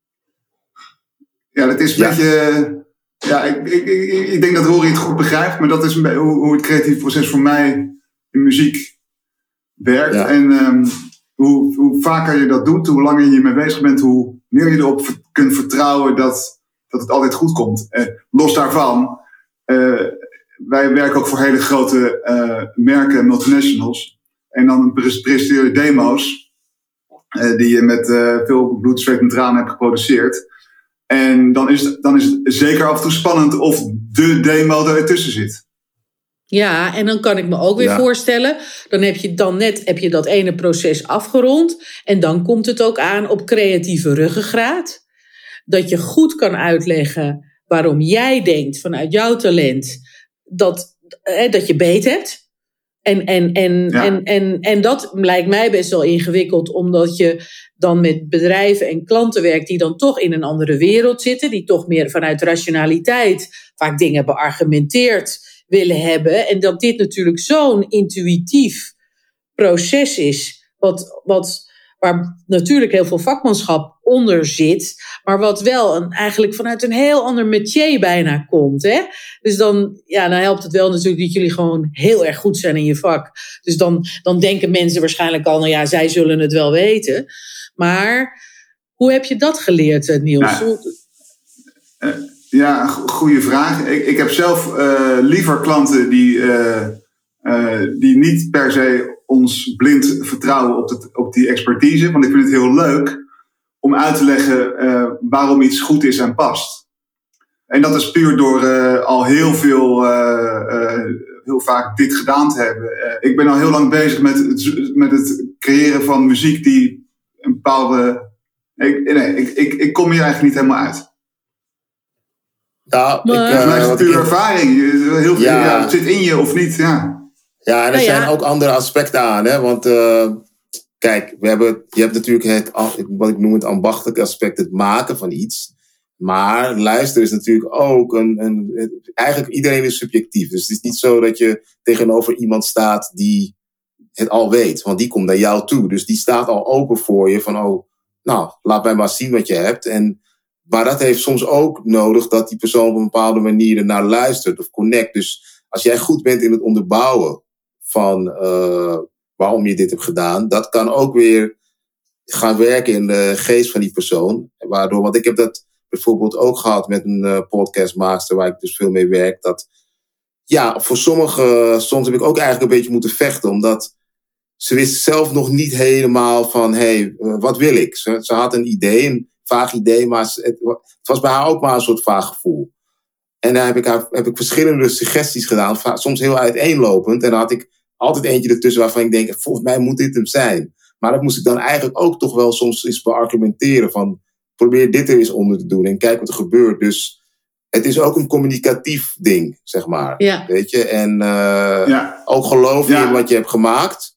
Ja, dat is een ja. beetje... Ja, ik, ik, ik, ik denk dat Rory het goed begrijpt, maar dat is hoe, hoe het creatieve proces voor mij in muziek werkt. Ja. En um, hoe, hoe vaker je dat doet, hoe langer je ermee bezig bent, hoe meer je erop kunt vertrouwen dat, dat het altijd goed komt. Uh, los daarvan, uh, wij werken ook voor hele grote uh, merken, multinationals. En dan presenteer je demo's uh, die je met uh, veel bloed, zweet en tranen hebt geproduceerd. En dan is, het, dan is het zeker af en toe spannend of de demo er tussen zit. Ja, en dan kan ik me ook weer ja. voorstellen, dan heb je dan net heb je dat ene proces afgerond en dan komt het ook aan op creatieve ruggengraat. Dat je goed kan uitleggen waarom jij denkt vanuit jouw talent dat, eh, dat je beet hebt. En, en, en, ja. en, en, en dat lijkt mij best wel ingewikkeld, omdat je dan met bedrijven en klanten werkt die dan toch in een andere wereld zitten, die toch meer vanuit rationaliteit vaak dingen beargumenteerd willen hebben. En dat dit natuurlijk zo'n intuïtief proces is, wat, wat, waar natuurlijk heel veel vakmanschap onder zit, maar wat wel een, eigenlijk vanuit een heel ander métier bijna komt. Hè? Dus dan, ja, dan helpt het wel natuurlijk dat jullie gewoon heel erg goed zijn in je vak. Dus dan, dan denken mensen waarschijnlijk al, nou ja, zij zullen het wel weten. Maar hoe heb je dat geleerd, Niels? Nou, uh, ja, goede vraag. Ik, ik heb zelf uh, liever klanten die, uh, uh, die niet per se ons blind vertrouwen op, het, op die expertise. Want ik vind het heel leuk om uit te leggen uh, waarom iets goed is en past. En dat is puur door uh, al heel veel, uh, uh, heel vaak dit gedaan te hebben. Uh, ik ben al heel lang bezig met het, met het creëren van muziek die een bepaalde... Ik, nee, ik, ik, ik kom hier eigenlijk niet helemaal uit. Nou, maar, ik, uh, mij is het puur ervaring. Heel veel, ja. Ja, het zit in je of niet, ja. Ja, en er nou, zijn ja. ook andere aspecten aan, hè. Want uh, kijk, we hebben, je hebt natuurlijk het, wat ik noem het ambachtelijke aspect, het maken van iets. Maar luisteren is natuurlijk ook een, een... Eigenlijk iedereen is subjectief. Dus het is niet zo dat je tegenover iemand staat die het al weet. Want die komt naar jou toe. Dus die staat al open voor je van, oh, nou, laat mij maar zien wat je hebt. En, maar dat heeft soms ook nodig dat die persoon op een bepaalde manier ernaar luistert of connect. Dus als jij goed bent in het onderbouwen van uh, waarom je dit hebt gedaan, dat kan ook weer gaan werken in de geest van die persoon. Waardoor, want ik heb dat bijvoorbeeld ook gehad met een uh, podcastmaster waar ik dus veel mee werk. Dat, ja, voor sommigen, soms heb ik ook eigenlijk een beetje moeten vechten, omdat ze wist zelf nog niet helemaal van, hé, hey, uh, wat wil ik? Ze, ze had een idee, een vaag idee, maar het, het was bij haar ook maar een soort vaag gevoel. En daar heb ik, haar, heb ik verschillende suggesties gedaan, soms heel uiteenlopend. En dan had ik altijd eentje ertussen waarvan ik denk, volgens mij moet dit hem zijn. Maar dat moest ik dan eigenlijk ook toch wel soms eens beargumenteren van, probeer dit er eens onder te doen en kijk wat er gebeurt. Dus het is ook een communicatief ding, zeg maar. Ja. Weet je? En uh, ja. ook geloof ja. in wat je hebt gemaakt.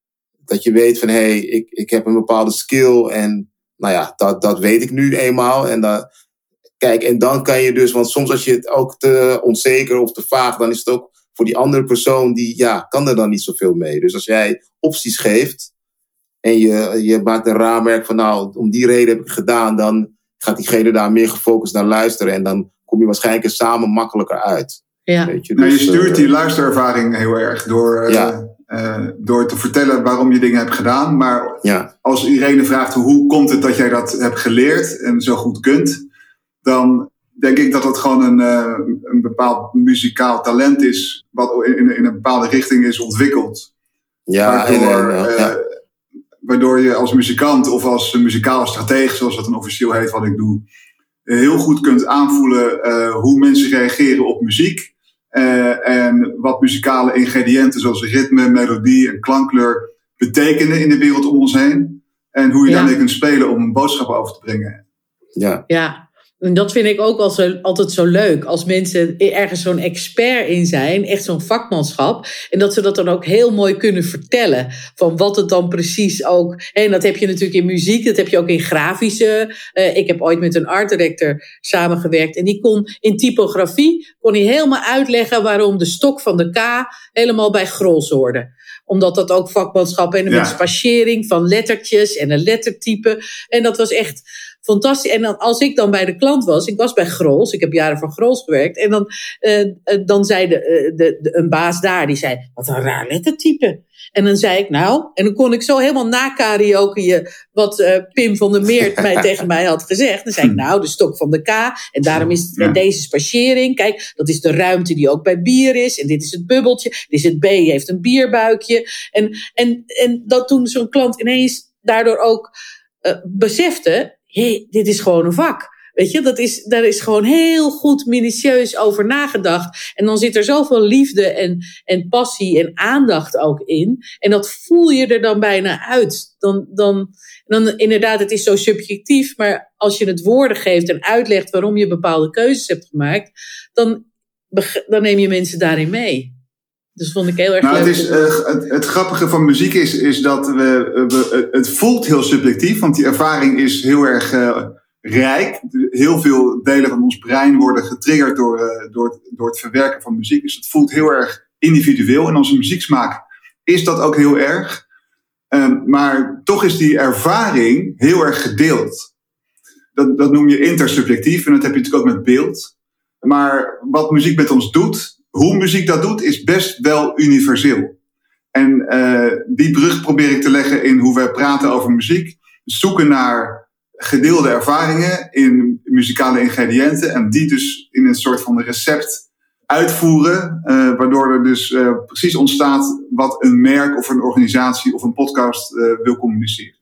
Dat je weet van, hé, hey, ik, ik heb een bepaalde skill en nou ja, dat, dat weet ik nu eenmaal. En dat, kijk, en dan kan je dus, want soms als je het ook te onzeker of te vaag, dan is het ook voor die andere persoon, die ja, kan er dan niet zoveel mee. Dus als jij opties geeft en je, je maakt een raamwerk van, nou, om die reden heb ik het gedaan, dan gaat diegene daar meer gefocust naar luisteren en dan kom je waarschijnlijk er samen makkelijker uit. Ja. Weet je, dus, nou, je stuurt uh, die luisterervaring heel erg door, uh, ja. uh, door te vertellen waarom je dingen hebt gedaan. Maar ja. als Irene vraagt hoe komt het dat jij dat hebt geleerd en zo goed kunt, dan denk ik dat het gewoon een, uh, een bepaald muzikaal talent is wat in, in een bepaalde richting is ontwikkeld. Ja, waardoor, en, en, uh, uh, ja. waardoor je als muzikant of als muzikale stratege, zoals dat een officieel heet wat ik doe, heel goed kunt aanvoelen uh, hoe mensen reageren op muziek. Uh, en wat muzikale ingrediënten zoals ritme, melodie en klankkleur betekenen in de wereld om ons heen. En hoe je ja. daarmee kunt spelen om een boodschap over te brengen. Ja. Ja. En dat vind ik ook altijd zo leuk. Als mensen ergens zo'n expert in zijn. Echt zo'n vakmanschap. En dat ze dat dan ook heel mooi kunnen vertellen. Van wat het dan precies ook... En dat heb je natuurlijk in muziek. Dat heb je ook in grafische. Uh, ik heb ooit met een art director samengewerkt. En die kon in typografie... kon hij helemaal uitleggen waarom de stok van de K... helemaal bij Grols hoorde. Omdat dat ook vakmanschap en Ja. met spatiëring van lettertjes en een lettertype. En dat was echt fantastisch. En dan, als ik dan bij de klant was, ik was bij Grols, ik heb jaren van Grols gewerkt. En dan, uh, dan zei de, uh, de, de, een baas daar, die zei, wat een raar lettertype. En dan zei ik, nou, en dan kon ik zo helemaal na karaoke wat uh, Pim van der Meert mij tegen mij had gezegd. Dan zei ik, nou, de stok van de K. En daarom is het Ja. deze spatiëring. Kijk, dat is de ruimte die ook bij bier is. En dit is het bubbeltje. Dit is het B, heeft een bierbuikje. En, en, en dat toen zo'n klant ineens daardoor ook uh, besefte, hé, dit is gewoon een vak. Weet je, dat is, daar is gewoon heel goed minutieus over nagedacht. En dan zit er zoveel liefde en, en passie en aandacht ook in. En dat voel je er dan bijna uit. Dan, dan, dan inderdaad, het is zo subjectief. Maar als je het woorden geeft en uitlegt waarom je bepaalde keuzes hebt gemaakt, dan, dan neem je mensen daarin mee. Dus vond ik heel erg Nou, leuk. het, is, uh, het, het grappige van muziek is, is dat we, we, het voelt heel subjectief, want die ervaring is heel erg uh, rijk. Heel veel delen van ons brein worden getriggerd door, uh, door, door het verwerken van muziek. Dus het voelt heel erg individueel. En onze muzieksmaak is dat ook heel erg. Um, maar toch is die ervaring heel erg gedeeld. Dat, dat noem je intersubjectief en dat heb je natuurlijk ook met beeld. Maar wat muziek met ons doet, hoe muziek dat doet, is best wel universeel. En uh, die brug probeer ik te leggen in hoe wij praten over muziek. Zoeken naar gedeelde ervaringen in muzikale ingrediënten. En die dus in een soort van recept uitvoeren. Uh, waardoor er dus uh, precies ontstaat wat een merk of een organisatie of een podcast uh, wil communiceren.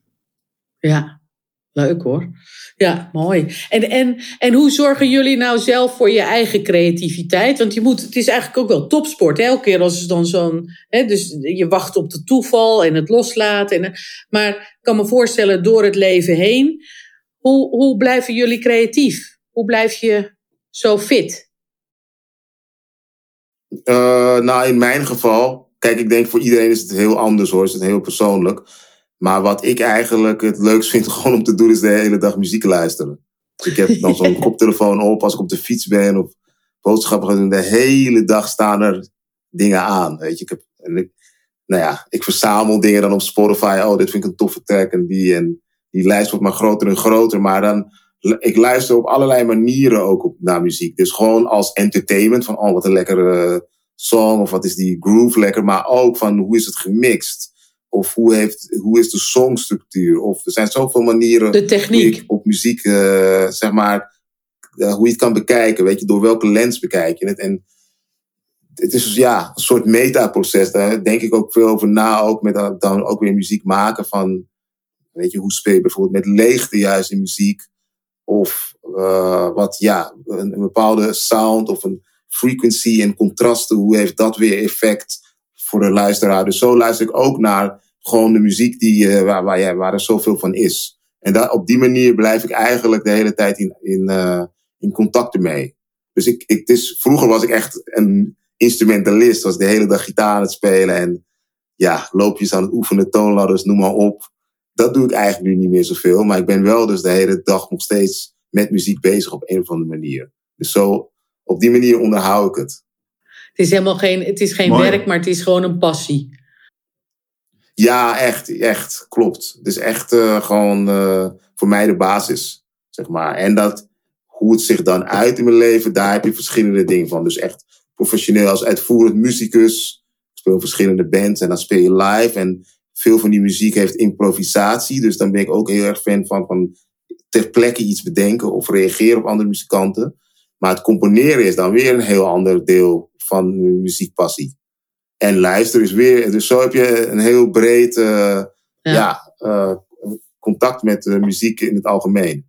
Ja, leuk hoor. Ja, mooi. En, en, en hoe zorgen jullie nou zelf voor je eigen creativiteit? Want je moet, het is eigenlijk ook wel topsport. Hè? Elke keer als het dan zo'n, hè, dus je wacht op de toeval en het loslaten. En, maar ik kan me voorstellen, door het leven heen, hoe, hoe blijven jullie creatief? Hoe blijf je zo fit? Uh, nou, in mijn geval, kijk, ik denk voor iedereen is het heel anders hoor, is het heel persoonlijk. Maar wat ik eigenlijk het leukst vind gewoon om te doen, is de hele dag muziek luisteren. Dus ik heb dan zo'n koptelefoon op als ik op de fiets ben of boodschappen ga doen. De hele dag staan er dingen aan. Weet je, ik heb, en ik, nou ja, ik verzamel dingen dan op Spotify. Oh, dit vind ik een toffe track en die. En die lijst wordt maar groter en groter. Maar dan, ik luister op allerlei manieren ook op, naar muziek. Dus gewoon als entertainment, van oh, wat een lekkere song, of wat is die groove lekker. Maar ook van hoe is het gemixt? Of hoe, heeft, hoe is de songstructuur? Of er zijn zoveel manieren De techniek. hoe je op muziek, uh, zeg maar, uh, hoe je het kan bekijken. Weet je, door welke lens bekijk je het? En het is dus ja, een soort metaproces. Daar denk ik ook veel over na, ook met uh, dan ook weer muziek maken van, weet je, hoe speel je bijvoorbeeld met leegte juist in muziek? Of uh, wat, ja, een, een bepaalde sound of een frequency en contrasten, hoe heeft dat weer effect voor de luisteraar? Dus zo luister ik ook naar gewoon de muziek die, uh, waar, waar, ja, waar er zoveel van is. En dat, op die manier blijf ik eigenlijk de hele tijd in, in, uh, in contact ermee. Dus ik, ik, het is, vroeger was ik echt een instrumentalist, was de hele dag gitaar aan het spelen en ja, loopjes aan het oefenen, toonladders, noem maar op. Dat doe ik eigenlijk nu niet meer zoveel, maar ik ben wel dus de hele dag nog steeds met muziek bezig op een of andere manier. Dus zo, op die manier onderhoud ik het. Het is helemaal geen, het is geen werk, maar het is gewoon een passie. Ja, echt, echt, klopt. Het is echt uh, gewoon uh, voor mij de basis, zeg maar. En dat, hoe het zich dan uit in mijn leven, daar heb je verschillende dingen van. Dus echt professioneel als uitvoerend muzikus. Ik speel verschillende bands en dan speel je live. En veel van die muziek heeft improvisatie. Dus dan ben ik ook heel erg fan van, van ter plekke iets bedenken of reageren op andere muzikanten. Maar het componeren is dan weer een heel ander deel van mijn muziekpassie. En luisteren is weer... Dus zo heb je een heel breed uh, ja. Ja, uh, contact met uh, muziek in het algemeen.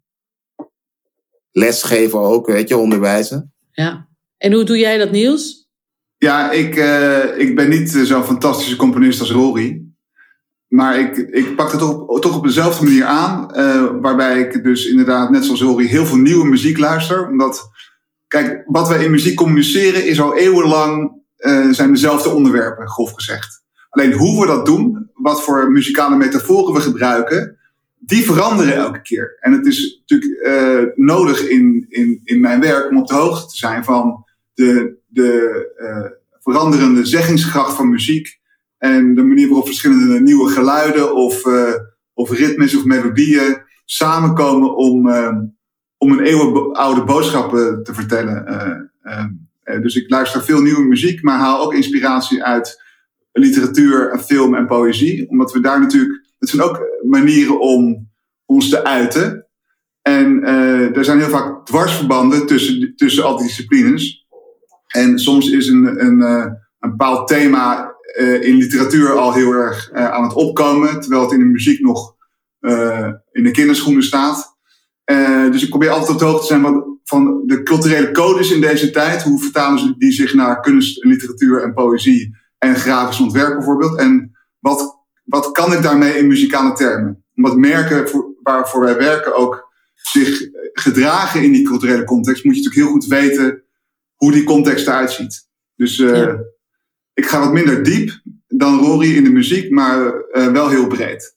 Lesgeven ook, weet je, onderwijzen. Ja. En hoe doe jij dat, Niels? Ja, ik, uh, ik ben niet zo'n fantastische componist als Rory. Maar ik, ik pak het toch op, toch op dezelfde manier aan. Uh, waarbij ik dus inderdaad, net zoals Rory, heel veel nieuwe muziek luister. Omdat, kijk, wat wij in muziek communiceren is al eeuwenlang... Uh, zijn dezelfde onderwerpen, grof gezegd. Alleen hoe we dat doen, wat voor muzikale metaforen we gebruiken, die veranderen elke keer. En het is natuurlijk uh, nodig in, in, in mijn werk om op de hoogte te zijn van de, de uh, veranderende zeggingskracht van muziek En de manier waarop verschillende nieuwe geluiden of, uh, of ritmes of melodieën samenkomen om, uh, om een eeuwenoude boodschap uh, te vertellen. Uh, uh, uh, dus ik luister veel nieuwe muziek, maar haal ook inspiratie uit literatuur, film en poëzie. Omdat we daar natuurlijk, het zijn ook manieren om ons te uiten. En uh, er zijn heel vaak dwarsverbanden tussen, tussen al die disciplines. En soms is een, een, uh, een bepaald thema uh, in literatuur al heel erg uh, aan het opkomen, terwijl het in de muziek nog uh, in de kinderschoenen staat. Uh, dus ik probeer altijd op de hoogte te zijn van, van de culturele codes in deze tijd. Hoe vertalen ze die zich naar kunst, literatuur en poëzie en grafisch ontwerp bijvoorbeeld. En wat, wat kan ik daarmee in muzikale termen? Omdat merken voor, waarvoor wij werken ook zich gedragen in die culturele context, moet je natuurlijk heel goed weten hoe die context eruit ziet. Dus uh, ja. ik ga wat minder diep dan Rory in de muziek, maar uh, wel heel breed.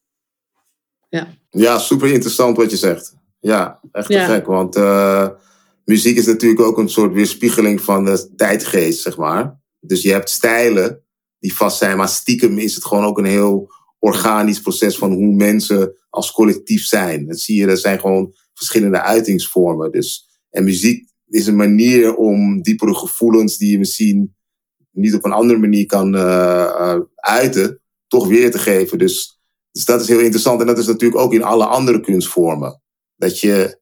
Ja. ja, super interessant wat je zegt. Ja, echt te ja. gek, want uh, muziek is natuurlijk ook een soort weerspiegeling van de tijdgeest, zeg maar. Dus je hebt stijlen die vast zijn, maar stiekem is het gewoon ook een heel organisch proces van hoe mensen als collectief zijn. Dat zie je, er zijn gewoon verschillende uitingsvormen. Dus, en muziek is een manier om diepere gevoelens die je misschien niet op een andere manier kan uh, uh, uiten, toch weer te geven. Dus, dus dat is heel interessant. En dat is natuurlijk ook in alle andere kunstvormen. Dat je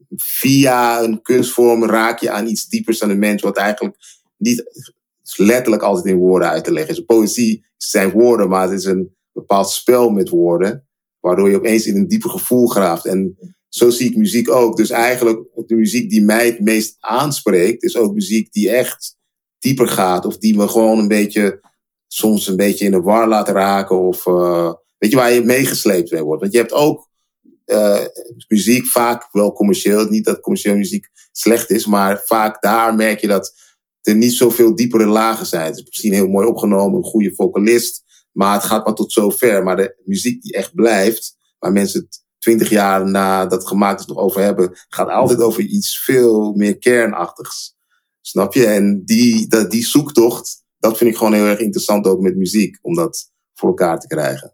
via een kunstvorm raak je aan iets diepers aan de mens, wat eigenlijk niet letterlijk altijd in woorden uit te leggen is. Poëzie zijn woorden, maar het is een bepaald spel met woorden, waardoor je opeens in een dieper gevoel graaft. En zo zie ik muziek ook. Dus eigenlijk de muziek die mij het meest aanspreekt, is ook muziek die echt dieper gaat. Of die me gewoon een beetje, soms een beetje in de war laat raken. Of uh, weet je, waar je meegesleept mee wordt. Want je hebt ook uh, muziek vaak wel commercieel. Niet dat commerciële muziek slecht is, maar vaak daar merk je dat er niet zoveel diepere lagen zijn. Het is misschien heel mooi opgenomen, een goede vocalist, maar het gaat maar tot zover. Maar de muziek die echt blijft, waar mensen het twintig jaar nadat het gemaakt is nog over hebben, gaat altijd over iets veel meer kernachtigs. Snap je? En die, dat, die zoektocht, dat vind ik gewoon heel erg interessant ook met muziek, om dat voor elkaar te krijgen.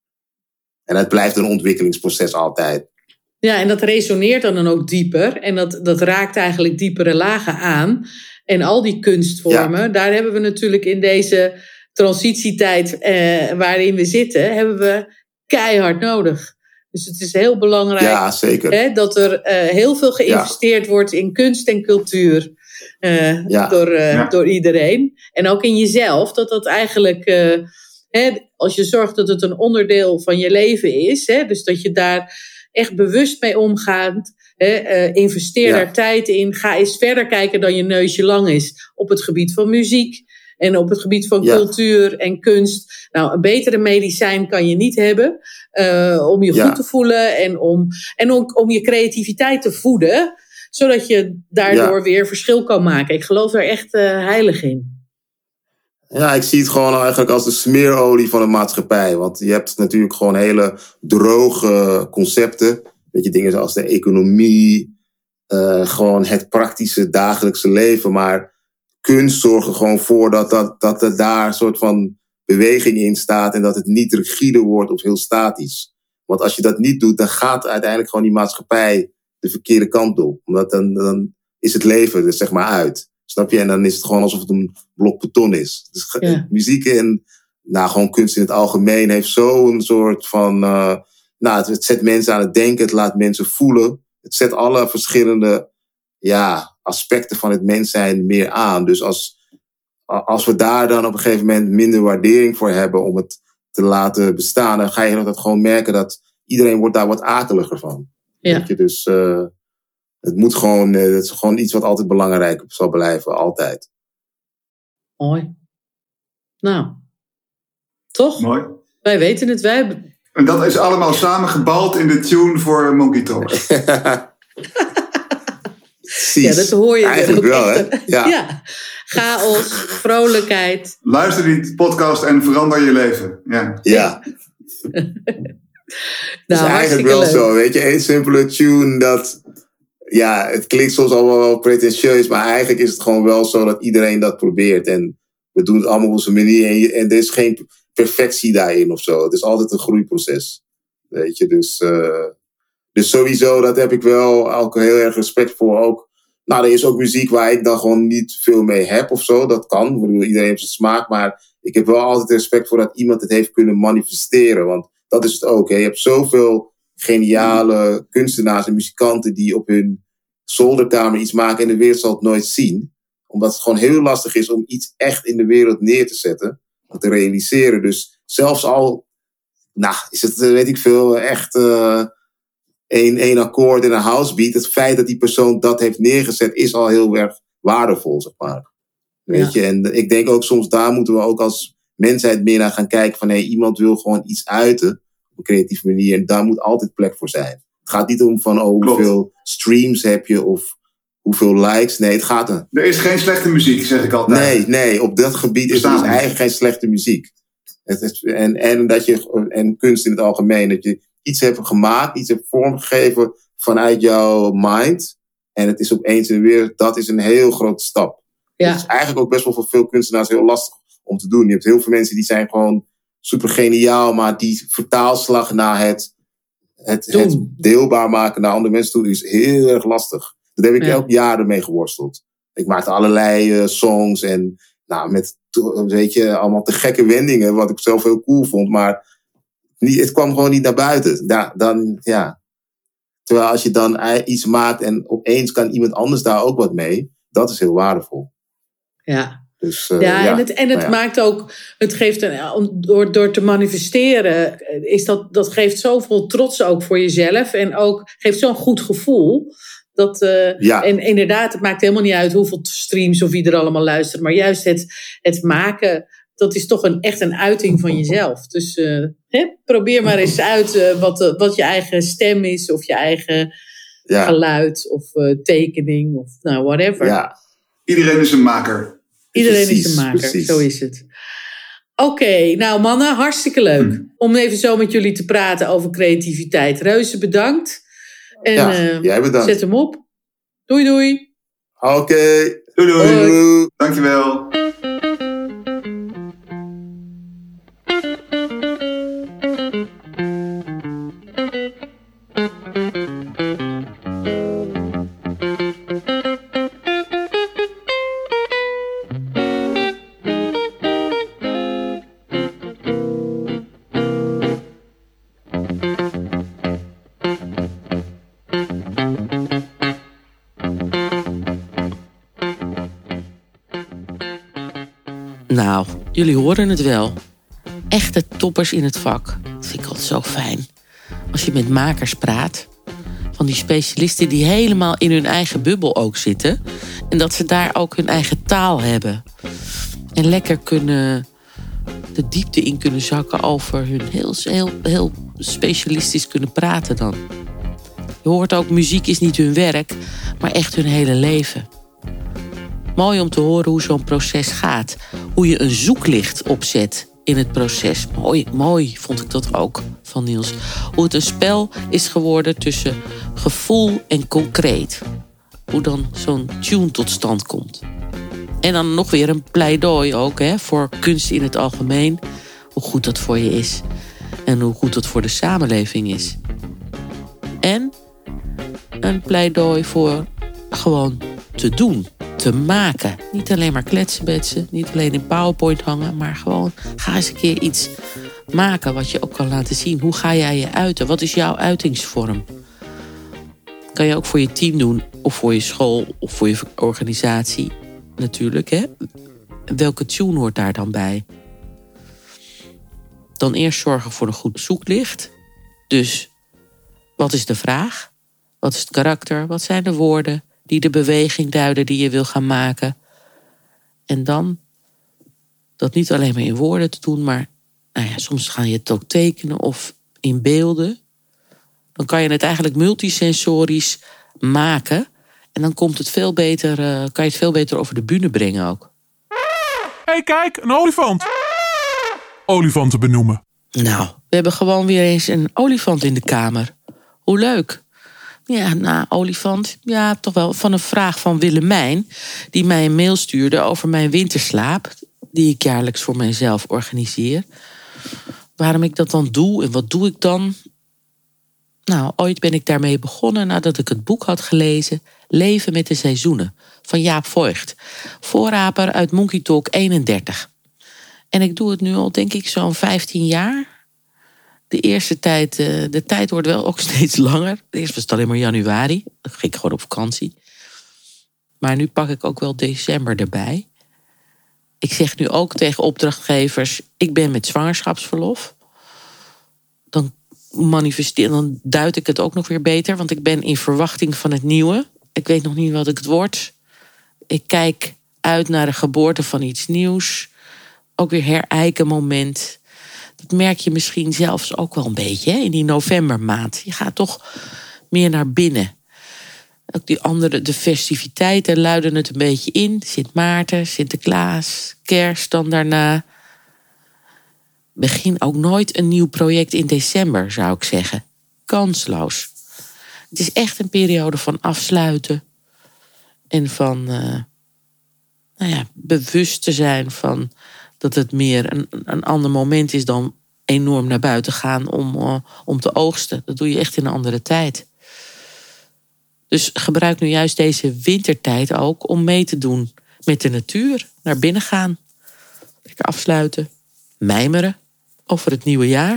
En het blijft een ontwikkelingsproces altijd. Ja, en dat resoneert dan ook dieper. En dat, dat raakt eigenlijk diepere lagen aan. En al die kunstvormen, ja. daar hebben we natuurlijk in deze transitietijd eh, waarin we zitten, hebben we keihard nodig. Dus het is heel belangrijk ja, zeker. Hè, dat er uh, heel veel geïnvesteerd ja. wordt in kunst en cultuur uh, ja. Door, uh, ja. door iedereen. En ook in jezelf, dat dat eigenlijk, uh, hè, als je zorgt dat het een onderdeel van je leven is, hè, dus dat je daar echt bewust mee omgaat, hè, uh, investeer ja. daar tijd in, ga eens verder kijken dan je neusje lang is op het gebied van muziek. En op het gebied van ja. cultuur en kunst. Nou, een betere medicijn kan je niet hebben. Uh, om je ja. goed te voelen. En, om, en om, om je creativiteit te voeden. Zodat je daardoor ja. weer verschil kan maken. Ik geloof daar echt uh, heilig in. Ja, ik zie het gewoon eigenlijk als de smeerolie van de maatschappij. Want je hebt natuurlijk gewoon hele droge concepten. Weet je, dingen zoals de economie. Uh, gewoon het praktische dagelijkse leven. Maar kunst zorgt er gewoon voor dat, dat, dat er daar een soort van beweging in staat en dat het niet rigide wordt of heel statisch. Want als je dat niet doet, dan gaat uiteindelijk gewoon die maatschappij de verkeerde kant op. Omdat dan, dan is het leven er zeg maar uit. Snap je? En dan is het gewoon alsof het een blok beton is. Dus ja. muziek en nou, gewoon kunst in het algemeen heeft zo'n soort van Uh, nou, het, het zet mensen aan het denken, het laat mensen voelen. Het zet alle verschillende ja, aspecten van het mens zijn meer aan. Dus als, als we daar dan op een gegeven moment minder waardering voor hebben om het te laten bestaan, dan ga je dat gewoon merken dat iedereen wordt daar wat akeliger van. Ja. Weet je? Dus uh, het moet gewoon, uh, het is gewoon iets wat altijd belangrijk zal blijven, altijd. Mooi. Nou, toch? Mooi. Wij weten het, wij hebben... En dat is allemaal samengebald in de tune voor Monkey Talks. Ja, dat hoor je eigenlijk wel, hè? Ja. ja. Chaos, vrolijkheid. Luister die podcast en verander je leven. Ja. ja. nou, is eigenlijk wel leuk. Zo, weet je, één simpele tune dat, ja, het klinkt soms allemaal wel pretentieus, maar eigenlijk is het gewoon wel zo dat iedereen dat probeert en we doen het allemaal op onze manier en, en er is geen, perfectie daarin of zo. Het is altijd een groeiproces. Weet je, dus, uh, dus sowieso, dat heb ik wel ook heel erg respect voor. Ook, nou, er is ook muziek waar ik dan gewoon niet veel mee heb of zo. Dat kan, iedereen heeft zijn smaak. Maar ik heb wel altijd respect voor dat iemand het heeft kunnen manifesteren. Want dat is het ook. Hè. Je hebt zoveel geniale kunstenaars en muzikanten die op hun zolderkamer iets maken en de wereld zal het nooit zien. Omdat het gewoon heel lastig is om iets echt in de wereld neer te zetten. Om te realiseren. Dus zelfs al, nou, is het, weet ik veel, echt uh, één, één akkoord en een housebeat. Het feit dat die persoon dat heeft neergezet is al heel erg waardevol, zeg maar. Weet ja. je, en ik denk ook soms daar moeten we ook als mensheid meer naar gaan kijken van, hé, hey, iemand wil gewoon iets uiten op een creatieve manier en daar moet altijd plek voor zijn. Het gaat niet om van, oh, hoeveel streams heb je of hoeveel likes. Nee, het gaat er. Er is geen slechte muziek, zeg ik altijd. Nee, nee, op dat gebied is er dus eigenlijk geen slechte muziek. Het is, en, en, dat je, en kunst in het algemeen, dat je iets hebt gemaakt, iets hebt vormgegeven vanuit jouw mind en het is opeens in de wereld, dat is een heel grote stap. Ja. Het is eigenlijk ook best wel voor veel kunstenaars heel lastig om te doen. Je hebt heel veel mensen die zijn gewoon super geniaal, maar die vertaalslag naar het, het, het deelbaar maken naar andere mensen toe is heel erg lastig. Dat heb ik ja. elk jaar ermee geworsteld. Ik maakte allerlei uh, songs en nou, met, weet je, allemaal te gekke wendingen, wat ik zelf heel cool vond, maar niet, het kwam gewoon niet naar buiten. Da, dan, ja. Terwijl als je dan iets maakt en opeens kan iemand anders daar ook wat mee, dat is heel waardevol. Ja. Dus, uh, ja, ja, en het, en het ja. maakt ook, het geeft een, door, door te manifesteren, is dat, dat geeft zoveel trots ook voor jezelf en ook geeft zo'n goed gevoel. Dat, uh, ja. En inderdaad, het maakt helemaal niet uit hoeveel streams of wie er allemaal luistert, maar juist het, het maken, dat is toch een, echt een uiting van jezelf. Dus uh, hè, probeer maar eens uit uh, wat, uh, wat je eigen stem is, of je eigen ja. geluid, of uh, tekening, of nou, whatever. Ja. Iedereen is een maker. Iedereen precies, is een maker, precies. Zo is het. Oké, okay, nou mannen, hartstikke leuk hm. om even zo met jullie te praten over creativiteit. Reuze bedankt. En ja, uh, jij bedankt. Zet hem op. Doei doei. Oké. Okay. Doei doei. doei. Dankjewel. Nou, jullie horen het wel. Echte toppers in het vak. Dat vind ik altijd zo fijn. Als je met makers praat. Van die specialisten die helemaal in hun eigen bubbel ook zitten. En dat ze daar ook hun eigen taal hebben. En lekker kunnen de diepte in kunnen zakken over hun heel, heel, heel specialistisch kunnen praten dan. Je hoort ook, muziek is niet hun werk, maar echt hun hele leven. Mooi om te horen hoe zo'n proces gaat. Hoe je een zoeklicht opzet in het proces. Mooi, mooi vond ik dat ook van Niels. Hoe het een spel is geworden tussen gevoel en concreet. Hoe dan zo'n tune tot stand komt. En dan nog weer een pleidooi ook hè, voor kunst in het algemeen. Hoe goed dat voor je is. En hoe goed dat voor de samenleving is. En een pleidooi voor gewoon te doen. Te maken. Niet alleen maar kletsenbetsen. Niet alleen in PowerPoint hangen. Maar gewoon ga eens een keer iets maken wat je ook kan laten zien. Hoe ga jij je uiten? Wat is jouw uitingsvorm? Kan je ook voor je team doen. Of voor je school. Of voor je organisatie. Natuurlijk. Hè? Welke tune hoort daar dan bij? Dan eerst zorgen voor een goed zoeklicht. Dus wat is de vraag? Wat is het karakter? Wat zijn de woorden die de beweging duiden die je wil gaan maken? En dan dat niet alleen maar in woorden te doen, maar nou ja, soms ga je het ook tekenen of in beelden. Dan kan je het eigenlijk multisensorisch maken. En dan komt het veel beter, uh, kan je het veel beter over de bühne brengen ook. Hé, hey, kijk, een olifant. Olifanten benoemen. Nou, we hebben gewoon weer eens een olifant in de kamer. Hoe leuk. Ja, nou, olifant. Ja, toch wel van een vraag van Willemijn. Die mij een mail stuurde over mijn winterslaap. Die ik jaarlijks voor mijzelf organiseer. Waarom ik dat dan doe en wat doe ik dan? Nou, ooit ben ik daarmee begonnen nadat ik het boek had gelezen Leven met de Seizoenen van Jaap Voigt. Voorraper uit Monkey Talk eenendertig. En ik doe het nu al denk ik zo'n vijftien jaar. De eerste tijd, de tijd wordt wel ook steeds langer. Eerst was het alleen maar januari. Dan ging ik gewoon op vakantie. Maar nu pak ik ook wel december erbij. Ik zeg nu ook tegen opdrachtgevers, ik ben met zwangerschapsverlof. Dan manifesteer, dan duid ik het ook nog weer beter, want ik ben in verwachting van het nieuwe. Ik weet nog niet wat ik het word. Ik kijk uit naar de geboorte van iets nieuws. Ook weer herijken moment. Dat merk je misschien zelfs ook wel een beetje hè, in die novembermaand. Je gaat toch meer naar binnen. Ook die andere, de festiviteiten luiden het een beetje in. Sint Maarten, Sinterklaas, Kerst dan daarna. Begin ook nooit een nieuw project in december, zou ik zeggen. Kansloos. Het is echt een periode van afsluiten. En van uh, nou ja, bewust te zijn van dat het meer een, een ander moment is dan enorm naar buiten gaan om, uh, om te oogsten. Dat doe je echt in een andere tijd. Dus gebruik nu juist deze wintertijd ook om mee te doen met de natuur. Naar binnen gaan. Lekker afsluiten. Mijmeren over het nieuwe jaar.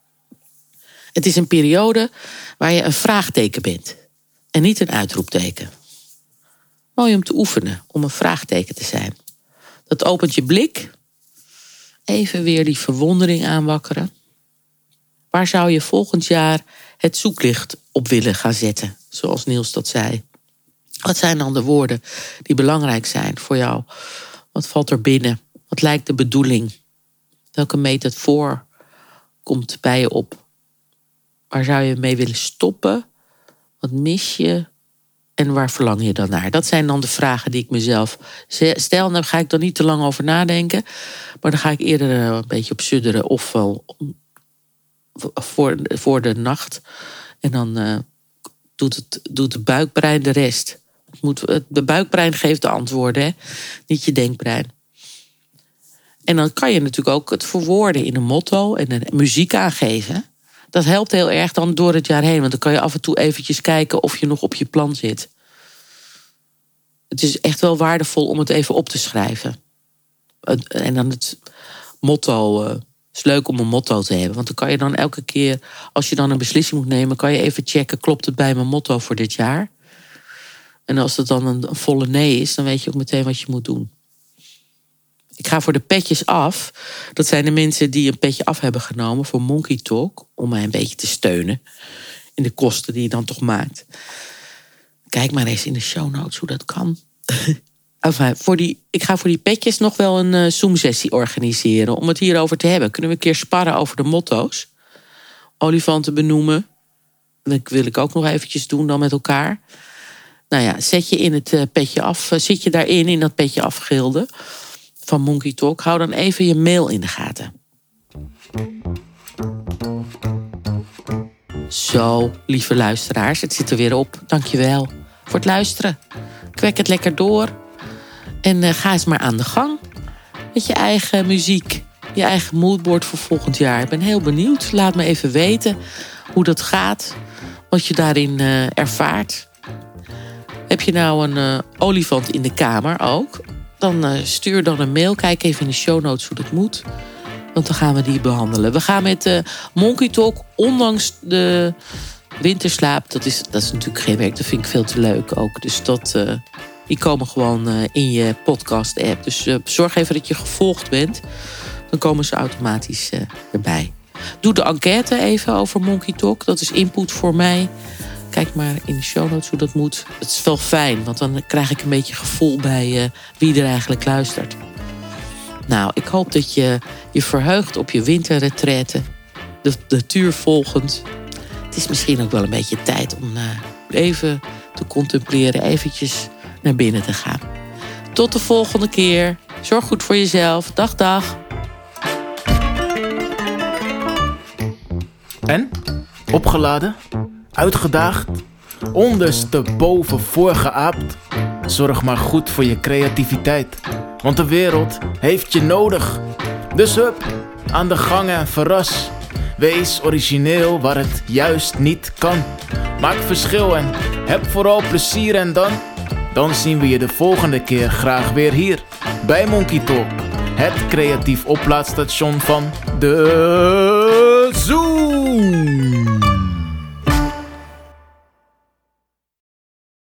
Het is een periode waar je een vraagteken bent. En niet een uitroepteken. Mooi om te oefenen, om een vraagteken te zijn. Dat opent je blik. Even weer die verwondering aanwakkeren. Waar zou je volgend jaar het zoeklicht op willen gaan zetten? Zoals Niels dat zei. Wat zijn dan de woorden die belangrijk zijn voor jou? Wat valt er binnen? Wat lijkt de bedoeling? Welke metafoor komt bij je op? Waar zou je mee willen stoppen? Wat mis je? En waar verlang je dan naar? Dat zijn dan de vragen die ik mezelf stel. En daar ga ik dan niet te lang over nadenken. Maar dan ga ik eerder een beetje op sudderen. Ofwel voor, voor de nacht. En dan uh, doet, het, doet de buikbrein de rest. Het moet, de buikbrein geeft de antwoorden. Hè? Niet je denkbrein. En dan kan je natuurlijk ook het verwoorden in een motto en een muziek aangeven. Dat helpt heel erg dan door het jaar heen. Want dan kan je af en toe eventjes kijken of je nog op je plan zit. Het is echt wel waardevol om het even op te schrijven. En dan het motto. Het is leuk om een motto te hebben. Want dan kan je dan elke keer, als je dan een beslissing moet nemen, kan je even checken, klopt het bij mijn motto voor dit jaar? En als het dan een volle nee is, dan weet je ook meteen wat je moet doen. Ik ga voor de petjes af. Dat zijn de mensen die een petje af hebben genomen voor Monkey Talk. Om mij een beetje te steunen. In de kosten die je dan toch maakt. Kijk maar eens in de show notes hoe dat kan. Enfin, voor die, ik ga voor die petjes nog wel een uh, Zoom-sessie organiseren. Om het hierover te hebben. Kunnen we een keer sparren over de motto's. Olifanten benoemen. Dat wil ik ook nog eventjes doen dan met elkaar. Nou ja, zet je in het uh, petje af. Uh, zit je daarin, in dat petje afgilde van Monkey Talk. Hou dan even je mail in de gaten. Zo, lieve luisteraars, het zit er weer op. Dankjewel voor het luisteren. Kwek het lekker door. En uh, ga eens maar aan de gang. Met je eigen muziek. Je eigen moodboard voor volgend jaar. Ik ben heel benieuwd. Laat me even weten hoe dat gaat. Wat je daarin uh, ervaart. Heb je nou een uh, olifant in de kamer ook? Dan uh, stuur dan een mail. Kijk even in de show notes hoe dat moet. Want dan gaan we die behandelen. We gaan met uh, Monkey Talk, ondanks de winterslaap. Dat is, dat is natuurlijk geen werk. Dat vind ik veel te leuk ook. Dus dat, uh, die komen gewoon uh, in je podcast app. Dus uh, zorg even dat je gevolgd bent. Dan komen ze automatisch uh, erbij. Doe de enquête even over Monkey Talk. Dat is input voor mij. Kijk maar in de show notes hoe dat moet. Het is wel fijn, want dan krijg ik een beetje gevoel bij uh, wie er eigenlijk luistert. Nou, ik hoop dat je je verheugt op je winterretraite. De natuur volgend. Het is misschien ook wel een beetje tijd om uh, even te contempleren. Eventjes naar binnen te gaan. Tot de volgende keer. Zorg goed voor jezelf. Dag, dag. En? Opgeladen? Uitgedaagd? Ondersteboven voorgeaapt? Zorg maar goed voor je creativiteit. Want de wereld heeft je nodig. Dus hup, aan de gang en verras. Wees origineel waar het juist niet kan. Maak verschil en heb vooral plezier en dan... Dan zien we je de volgende keer graag weer hier bij Monkey Talk. Het creatief oplaadstation van de Zoom.